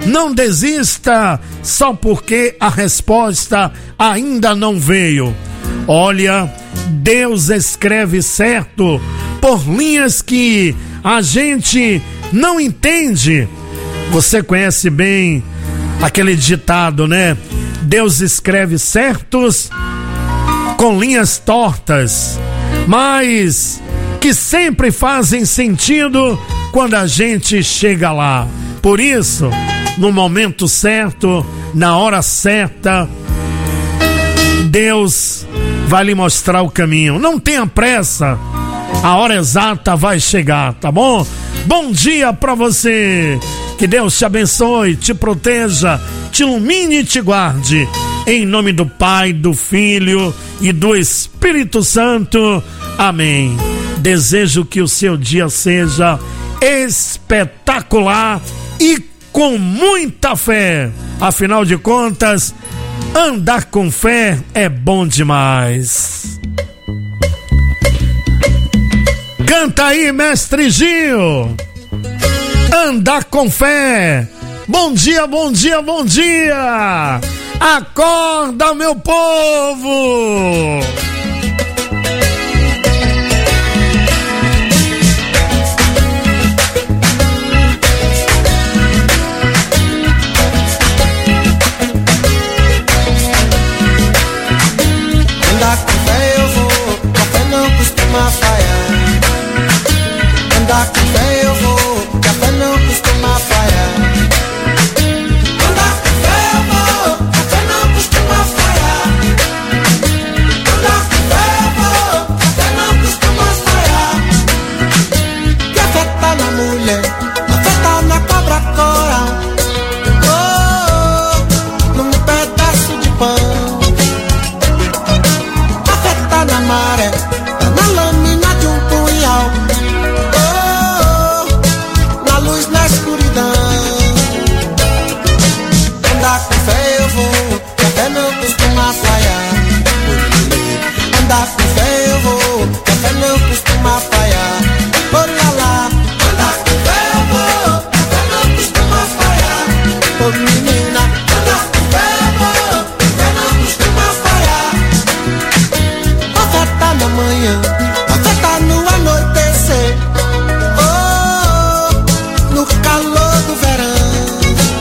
só porque a resposta ainda não veio. Olha, Deus escreve certo por linhas que a gente não entende. Você conhece bem aquele ditado, né? Deus escreve certos com linhas tortas, mas que sempre fazem sentido quando a gente chega lá. Por isso, no momento certo, na hora certa, Deus vai lhe mostrar o caminho. Não tenha pressa, a hora exata vai chegar, tá bom? Bom dia pra você, que Deus te abençoe, te proteja, te ilumine e te guarde, em nome do Pai, do Filho e do Espírito Santo, amém. Desejo que o seu dia seja espetacular e com muita fé. Afinal de contas, andar com fé é bom demais. Canta aí, mestre Gil. Andar com fé. Bom dia, bom dia, bom dia. Acorda, meu povo. Andar com fé eu vou, a fé não costuma falhar. Andar com fé eu vou, a fé não costuma falhar. Andar com fé eu vou, a fé não costuma falhar. Andar com fé eu vou, a fé não costuma falhar. Que a fé tá na mulher, a fé tá na cobra coral. Oh, num pedaço de pão. Na maré, tá na lâmina de um punhal. Oh, na luz, na escuridão. Andar com fé eu vou, a fé não costuma falhar. Andar com fé eu vou, a fé não costuma falhar. Oh lá lá, andar com fé eu vou, a fé não costuma falhar. Oh menina, andar com fé eu vou, a fé não costuma falhar. A fé tá na manhã, a fé tá no anoitecer. Oh, no calor do verão.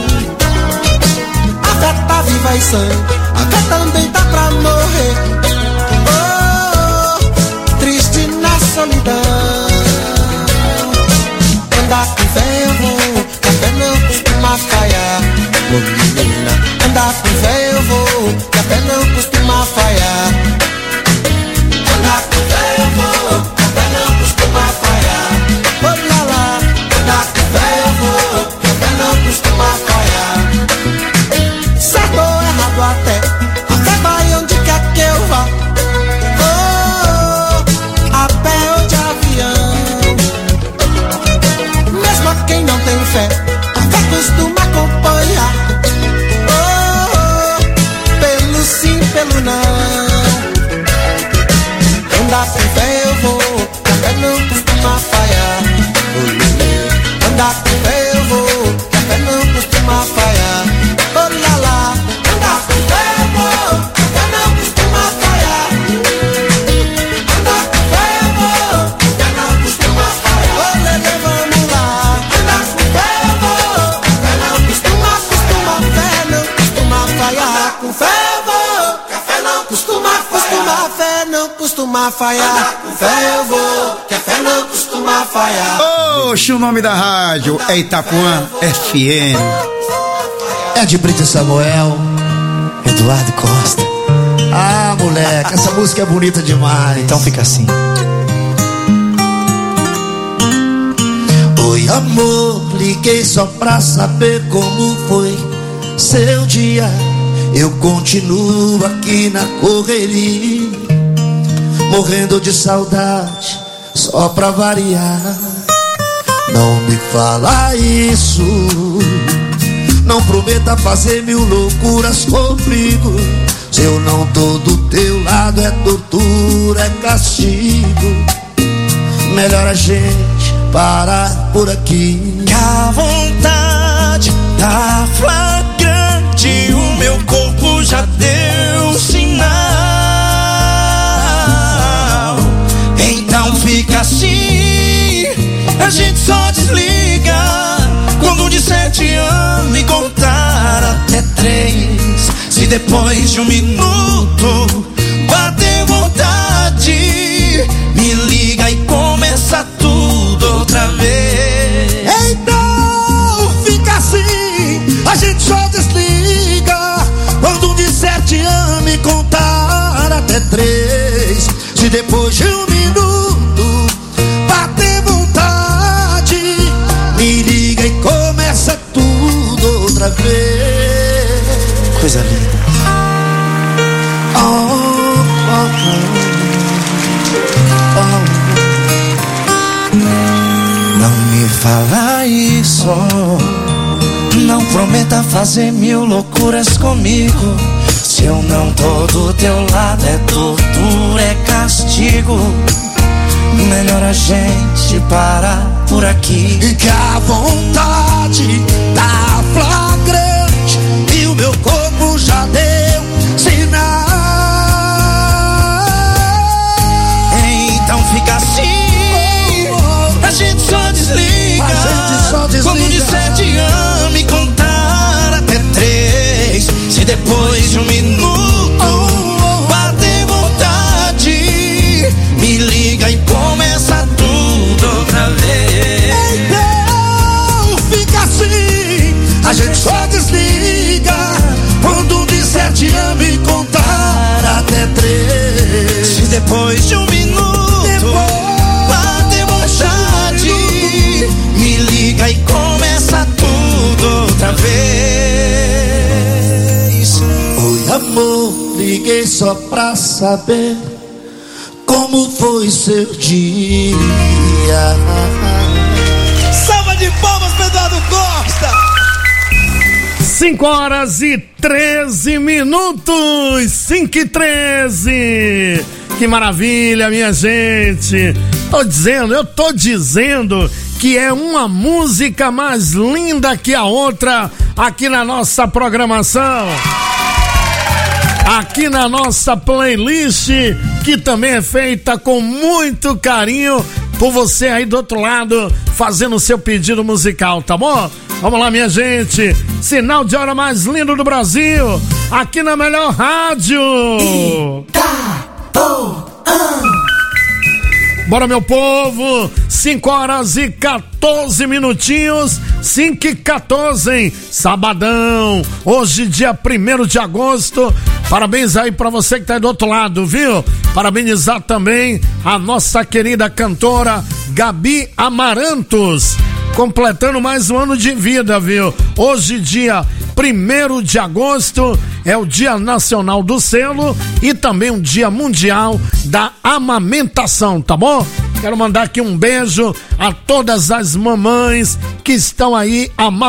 A fé tá viva e sã, a fé também tá pra morrer. Oh, triste na solidão. Andar com fé eu vou, a fé não costuma falhar. Oh menina, andar com fé eu vou, a fé não costuma falhar. Andar com fé eu vou, a fé não costuma falhar. Oh lá lá, andar com fé eu vou, a fé não costuma falhar. Certo ou errado até, a fé vai onde quer que eu vá. Oh, a pé ou de avião. Mesmo a quem não tem fé, a fé costuma acompanhar. Oh, pelo sim, pelo não. Andar com fé eu vou, a fé não costuma falhar. Andar com fé eu vou, a fé não costuma falhar. Oh lá lá, andar com fé eu vou, a fé não costuma falhar. Andar com fé eu vou, a fé não costuma falhar. Oh lele, vamos lá. Andar com fé eu vou, a fé não costuma falhar. Com fé eu vou, que a fé não costuma falhar. A fé não costuma falhar. Com fé eu vou, que a fé não costuma falhar. Oxe, o nome da rádio é Itapuã FM. É de Brito Samuel, Eduardo Costa. Ah, moleque, essa música é bonita demais. Então fica assim. Oi, amor, liguei só pra saber como foi seu dia. Eu continuo aqui na correria, morrendo de saudade, só pra variar. Não me fala isso, não prometa fazer 1000 loucuras comigo. Se eu não tô do teu lado é tortura, é castigo. Melhor a gente parar por aqui. Que a vontade tá flagrante, o meu corpo já deu sinal. Então fica assim, a gente só desliga quando disser te amo e contar até 3. Se depois de 1 minuto bater vontade, me liga e começa tudo outra vez. Então fica assim, a gente só desliga quando disser te amo e contar até 3. Se depois de 1 minuto bater vontade, me liga e começa tudo outra vez. Coisa linda. Não me fala isso, não prometa fazer 1000 loucuras comigo. Se eu não tô do teu lado é tortura, é castigo. Melhor a gente parar por aqui. E que a vontade tá flagrante e o meu corpo já deu sinal. Então fica assim, a gente só desliga quando disser te amo e contar até 3. Se depois de 1 minuto bater vontade, me liga e começa tudo outra vez. Então fica assim, a gente só desliga quando disser te amo e contar até 3. Se depois de 1 minuto bater vontade, me liga e começa tudo outra vez. Oi, amor, liguei só pra saber como foi seu dia. Salva de palmas, Eduardo Costa! 5h13, 5h13. Que maravilha, minha gente. Eu tô dizendo que é uma música mais linda que a outra aqui na nossa programação. Aqui na nossa playlist, que também é feita com muito carinho por você aí do outro lado, fazendo o seu pedido musical, tá bom? Vamos lá, minha gente. Sinal de hora mais lindo do Brasil, aqui na melhor rádio. Bora, meu povo, 5h14, 5h14, sabadão, hoje dia 1º de agosto, parabéns aí pra você que tá aí do outro lado, viu? Parabenizar também a nossa querida cantora Gabi Amarantos, completando mais um ano de vida, viu? Hoje, dia 1º de agosto, é o Dia Nacional do Selo e também um Dia Mundial da Amamentação, tá bom? Quero mandar aqui um beijo a todas as mamães que estão aí amamentando